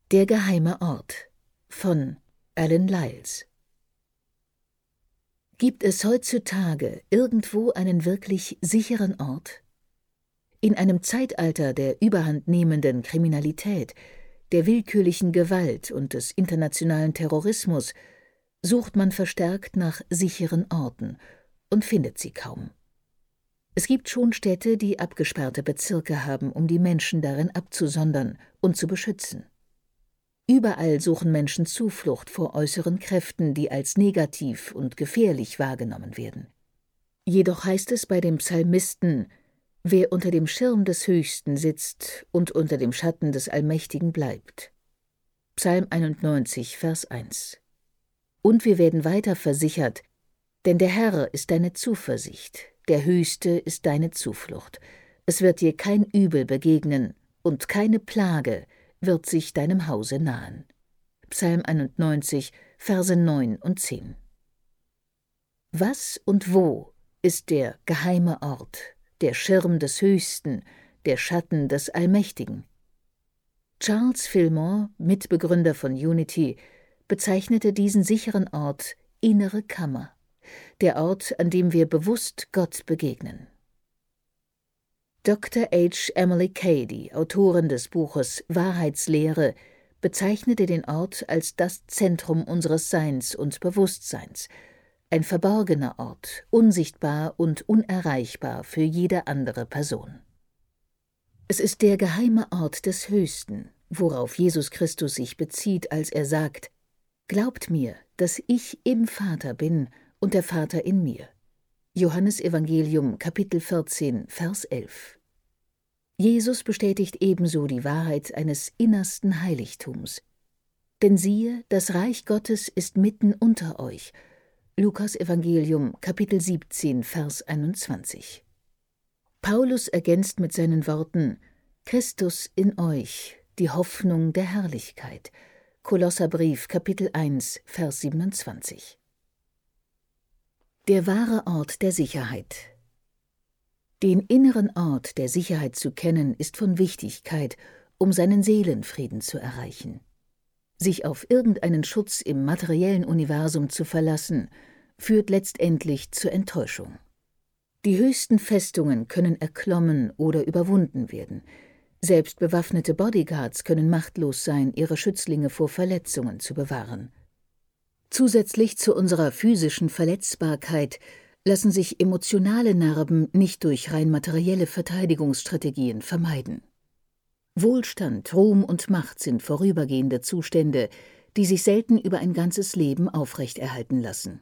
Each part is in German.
Der geheime Ort von Alan Lyles. Gibt es heutzutage irgendwo einen wirklich sicheren Ort? In einem Zeitalter der überhandnehmenden Kriminalität, der willkürlichen Gewalt und des internationalen Terrorismus sucht man verstärkt nach sicheren Orten und findet sie kaum. Es gibt schon Städte, die abgesperrte Bezirke haben, um die Menschen darin abzusondern und zu beschützen. Überall suchen Menschen Zuflucht vor äußeren Kräften, die als negativ und gefährlich wahrgenommen werden. Jedoch heißt es bei dem Psalmisten: Wer unter dem Schirm des Höchsten sitzt und unter dem Schatten des Allmächtigen bleibt. Psalm 91, Vers 1. Und wir werden weiter versichert: Denn der Herr ist deine Zuversicht, der Höchste ist deine Zuflucht. Es wird dir kein Übel begegnen und keine Plage wird sich deinem Hause nahen. Psalm 91, Verse 9 und 10. Was und wo ist der geheime Ort, der Schirm des Höchsten, der Schatten des Allmächtigen? Charles Fillmore, Mitbegründer von Unity, bezeichnete diesen sicheren Ort innere Kammer, der Ort, an dem wir bewusst Gott begegnen. Dr. H. Emily Cady, Autorin des Buches Wahrheitslehre, bezeichnete den Ort als das Zentrum unseres Seins und Bewusstseins, ein verborgener Ort, unsichtbar und unerreichbar für jede andere Person. Es ist der geheime Ort des Höchsten, worauf Jesus Christus sich bezieht, als er sagt: Glaubt mir, dass ich im Vater bin und der Vater in mir. Johannes Evangelium, Kapitel 14, Vers 11. Jesus bestätigt ebenso die Wahrheit eines innersten Heiligtums. Denn siehe, das Reich Gottes ist mitten unter euch. Lukas Evangelium, Kapitel 17, Vers 21. Paulus ergänzt mit seinen Worten: Christus in euch, die Hoffnung der Herrlichkeit. Kolosserbrief, Kapitel 1, Vers 27. Der wahre Ort der Sicherheit. Den inneren Ort der Sicherheit zu kennen, ist von Wichtigkeit, um seinen Seelenfrieden zu erreichen. Sich auf irgendeinen Schutz im materiellen Universum zu verlassen, führt letztendlich zur Enttäuschung. Die höchsten Festungen können erklommen oder überwunden werden. Selbst bewaffnete Bodyguards können machtlos sein, ihre Schützlinge vor Verletzungen zu bewahren. Zusätzlich zu unserer physischen Verletzbarkeit lassen sich emotionale Narben nicht durch rein materielle Verteidigungsstrategien vermeiden. Wohlstand, Ruhm und Macht sind vorübergehende Zustände, die sich selten über ein ganzes Leben aufrechterhalten lassen.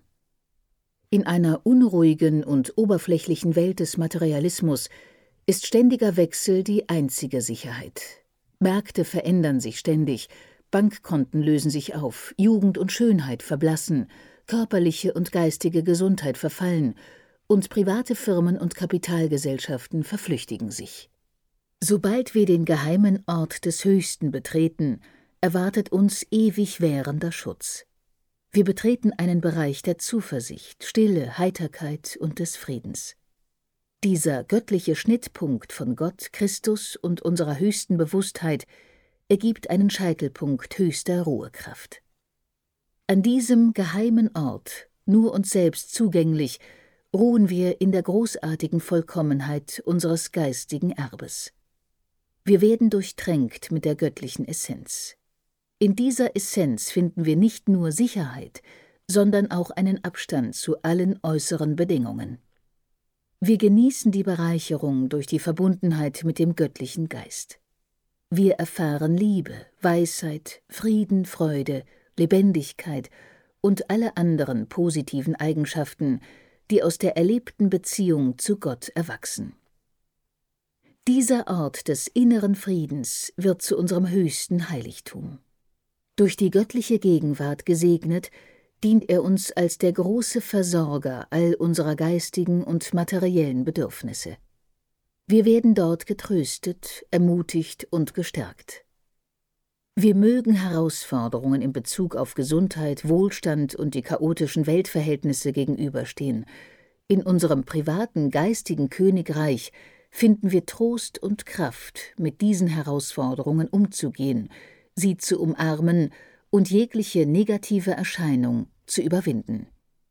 In einer unruhigen und oberflächlichen Welt des Materialismus ist ständiger Wechsel die einzige Sicherheit. Märkte verändern sich ständig, Bankkonten lösen sich auf, Jugend und Schönheit verblassen, körperliche und geistige Gesundheit verfallen und private Firmen und Kapitalgesellschaften verflüchtigen sich. Sobald wir den geheimen Ort des Höchsten betreten, erwartet uns ewig währender Schutz. Wir betreten einen Bereich der Zuversicht, Stille, Heiterkeit und des Friedens. Dieser göttliche Schnittpunkt von Gott, Christus und unserer höchsten Bewusstheit ergibt einen Scheitelpunkt höchster Ruhekraft. An diesem geheimen Ort, nur uns selbst zugänglich, ruhen wir in der großartigen Vollkommenheit unseres geistigen Erbes. Wir werden durchtränkt mit der göttlichen Essenz. In dieser Essenz finden wir nicht nur Sicherheit, sondern auch einen Abstand zu allen äußeren Bedingungen. Wir genießen die Bereicherung durch die Verbundenheit mit dem göttlichen Geist. Wir erfahren Liebe, Weisheit, Frieden, Freude, Lebendigkeit und alle anderen positiven Eigenschaften, die aus der erlebten Beziehung zu Gott erwachsen. Dieser Ort des inneren Friedens wird zu unserem höchsten Heiligtum. Durch die göttliche Gegenwart gesegnet, dient er uns als der große Versorger all unserer geistigen und materiellen Bedürfnisse. Wir werden dort getröstet, ermutigt und gestärkt. Wir mögen Herausforderungen in Bezug auf Gesundheit, Wohlstand und die chaotischen Weltverhältnisse gegenüberstehen. In unserem privaten geistigen Königreich finden wir Trost und Kraft, mit diesen Herausforderungen umzugehen, sie zu umarmen und jegliche negative Erscheinung zu überwinden.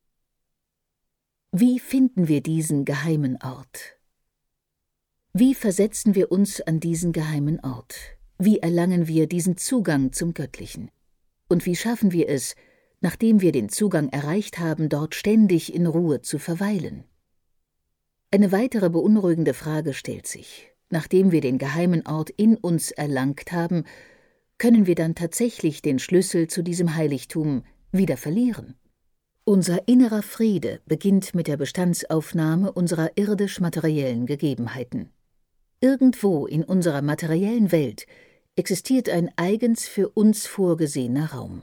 Wie finden wir diesen geheimen Ort? Wie versetzen wir uns an diesen geheimen Ort? Wie erlangen wir diesen Zugang zum Göttlichen? Und wie schaffen wir es, nachdem wir den Zugang erreicht haben, dort ständig in Ruhe zu verweilen? Eine weitere beunruhigende Frage stellt sich. Nachdem wir den geheimen Ort in uns erlangt haben, können wir dann tatsächlich den Schlüssel zu diesem Heiligtum wieder verlieren? Unser innerer Friede beginnt mit der Bestandsaufnahme unserer irdisch-materiellen Gegebenheiten. Irgendwo in unserer materiellen Welt existiert ein eigens für uns vorgesehener Raum.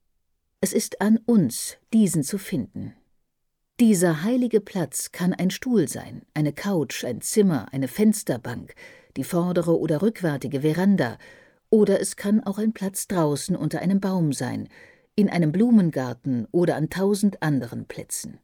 Es ist an uns, diesen zu finden. Dieser heilige Platz kann ein Stuhl sein, eine Couch, ein Zimmer, eine Fensterbank, die vordere oder rückwärtige Veranda, oder es kann auch ein Platz draußen unter einem Baum sein, in einem Blumengarten oder an 1000 anderen Plätzen.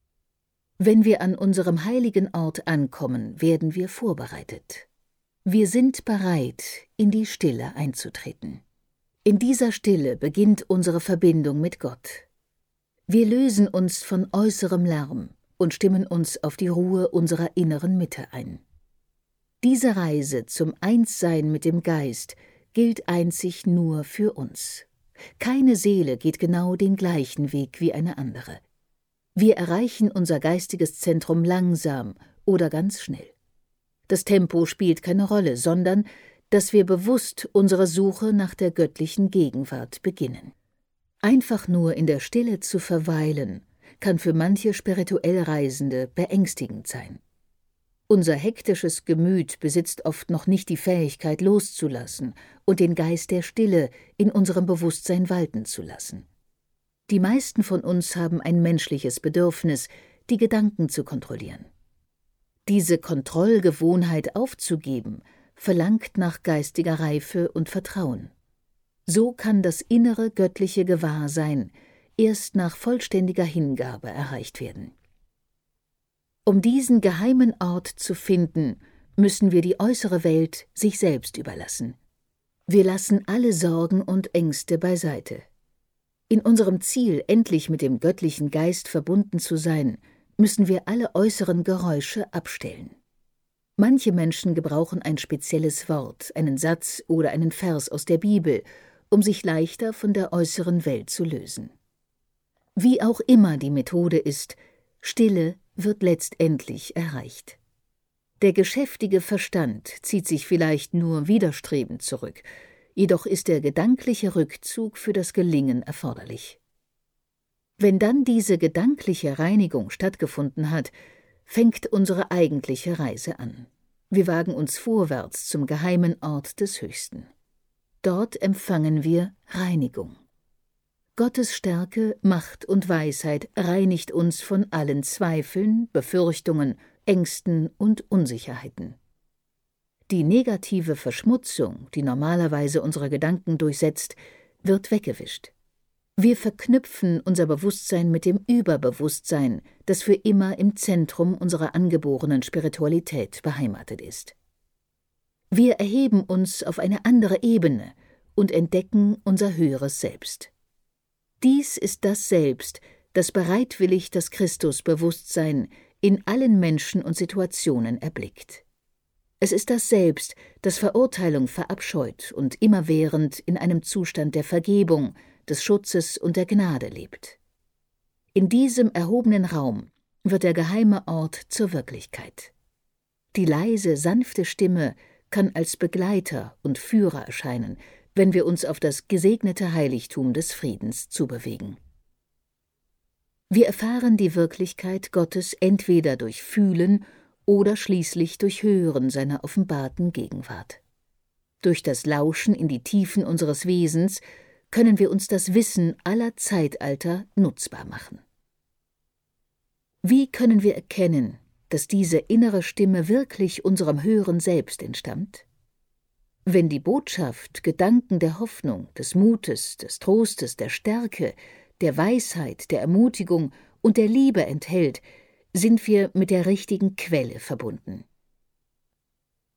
Wenn wir an unserem heiligen Ort ankommen, werden wir vorbereitet. Wir sind bereit, in die Stille einzutreten. In dieser Stille beginnt unsere Verbindung mit Gott. Wir lösen uns von äußerem Lärm und stimmen uns auf die Ruhe unserer inneren Mitte ein. Diese Reise zum Einssein mit dem Geist gilt einzig nur für uns. Keine Seele geht genau den gleichen Weg wie eine andere. Wir erreichen unser geistiges Zentrum langsam oder ganz schnell. Das Tempo spielt keine Rolle, sondern dass wir bewusst unsere Suche nach der göttlichen Gegenwart beginnen. Einfach nur in der Stille zu verweilen, kann für manche spirituell Reisende beängstigend sein. Unser hektisches Gemüt besitzt oft noch nicht die Fähigkeit loszulassen und den Geist der Stille in unserem Bewusstsein walten zu lassen. Die meisten von uns haben ein menschliches Bedürfnis, die Gedanken zu kontrollieren. Diese Kontrollgewohnheit aufzugeben, verlangt nach geistiger Reife und Vertrauen. So kann das innere göttliche Gewahrsein erst nach vollständiger Hingabe erreicht werden. Um diesen geheimen Ort zu finden, müssen wir die äußere Welt sich selbst überlassen. Wir lassen alle Sorgen und Ängste beiseite. In unserem Ziel, endlich mit dem göttlichen Geist verbunden zu sein, müssen wir alle äußeren Geräusche abstellen. Manche Menschen gebrauchen ein spezielles Wort, einen Satz oder einen Vers aus der Bibel, um sich leichter von der äußeren Welt zu lösen. Wie auch immer die Methode ist, Stille wird letztendlich erreicht. Der geschäftige Verstand zieht sich vielleicht nur widerstrebend zurück, jedoch ist der gedankliche Rückzug für das Gelingen erforderlich. Wenn dann diese gedankliche Reinigung stattgefunden hat, fängt unsere eigentliche Reise an. Wir wagen uns vorwärts zum geheimen Ort des Höchsten. Dort empfangen wir Reinigung. Gottes Stärke, Macht und Weisheit reinigt uns von allen Zweifeln, Befürchtungen, Ängsten und Unsicherheiten. Die negative Verschmutzung, die normalerweise unsere Gedanken durchsetzt, wird weggewischt. Wir verknüpfen unser Bewusstsein mit dem Überbewusstsein, das für immer im Zentrum unserer angeborenen Spiritualität beheimatet ist. Wir erheben uns auf eine andere Ebene und entdecken unser höheres Selbst. Dies ist das Selbst, das bereitwillig das Christusbewusstsein in allen Menschen und Situationen erblickt. Es ist das Selbst, das Verurteilung verabscheut und immerwährend in einem Zustand der Vergebung, des Schutzes und der Gnade lebt. In diesem erhobenen Raum wird der geheime Ort zur Wirklichkeit. Die leise, sanfte Stimme kann als Begleiter und Führer erscheinen, wenn wir uns auf das gesegnete Heiligtum des Friedens zubewegen. Wir erfahren die Wirklichkeit Gottes entweder durch Fühlen oder schließlich durch Hören seiner offenbarten Gegenwart. Durch das Lauschen in die Tiefen unseres Wesens können wir uns das Wissen aller Zeitalter nutzbar machen. Wie können wir erkennen, dass diese innere Stimme wirklich unserem höheren Selbst entstammt? Wenn die Botschaft Gedanken der Hoffnung, des Mutes, des Trostes, der Stärke, der Weisheit, der Ermutigung und der Liebe enthält, sind wir mit der richtigen Quelle verbunden.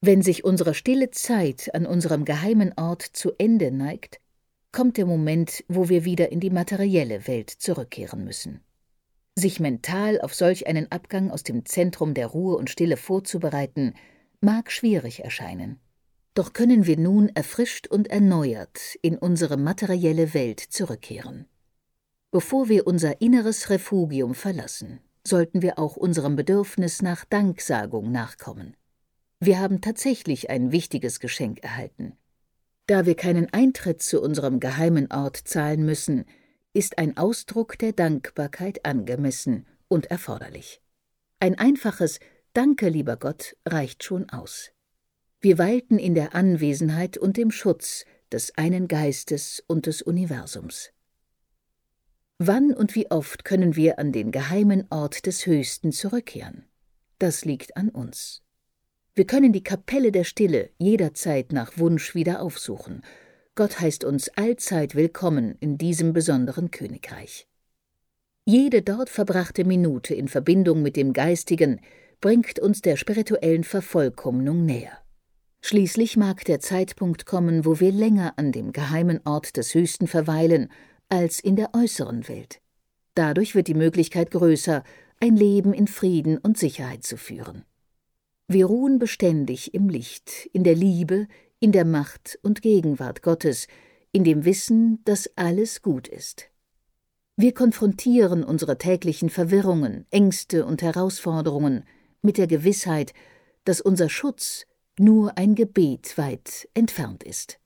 Wenn sich unsere stille Zeit an unserem geheimen Ort zu Ende neigt, kommt der Moment, wo wir wieder in die materielle Welt zurückkehren müssen. Sich mental auf solch einen Abgang aus dem Zentrum der Ruhe und Stille vorzubereiten, mag schwierig erscheinen. Doch können wir nun erfrischt und erneuert in unsere materielle Welt zurückkehren. Bevor wir unser inneres Refugium verlassen, sollten wir auch unserem Bedürfnis nach Danksagung nachkommen. Wir haben tatsächlich ein wichtiges Geschenk erhalten. Da wir keinen Eintritt zu unserem geheimen Ort zahlen müssen, ist ein Ausdruck der Dankbarkeit angemessen und erforderlich. Ein einfaches »Danke, lieber Gott« reicht schon aus. Wir weilten in der Anwesenheit und dem Schutz des einen Geistes und des Universums. Wann und wie oft können wir an den geheimen Ort des Höchsten zurückkehren? Das liegt an uns. Wir können die Kapelle der Stille jederzeit nach Wunsch wieder aufsuchen. Gott heißt uns allzeit willkommen in diesem besonderen Königreich. Jede dort verbrachte Minute in Verbindung mit dem Geistigen bringt uns der spirituellen Vervollkommnung näher. Schließlich mag der Zeitpunkt kommen, wo wir länger an dem geheimen Ort des Höchsten verweilen, als in der äußeren Welt. Dadurch wird die Möglichkeit größer, ein Leben in Frieden und Sicherheit zu führen. Wir ruhen beständig im Licht, in der Liebe, in der Macht und Gegenwart Gottes, in dem Wissen, dass alles gut ist. Wir konfrontieren unsere täglichen Verwirrungen, Ängste und Herausforderungen mit der Gewissheit, dass unser Schutz nur ein Gebet weit entfernt ist.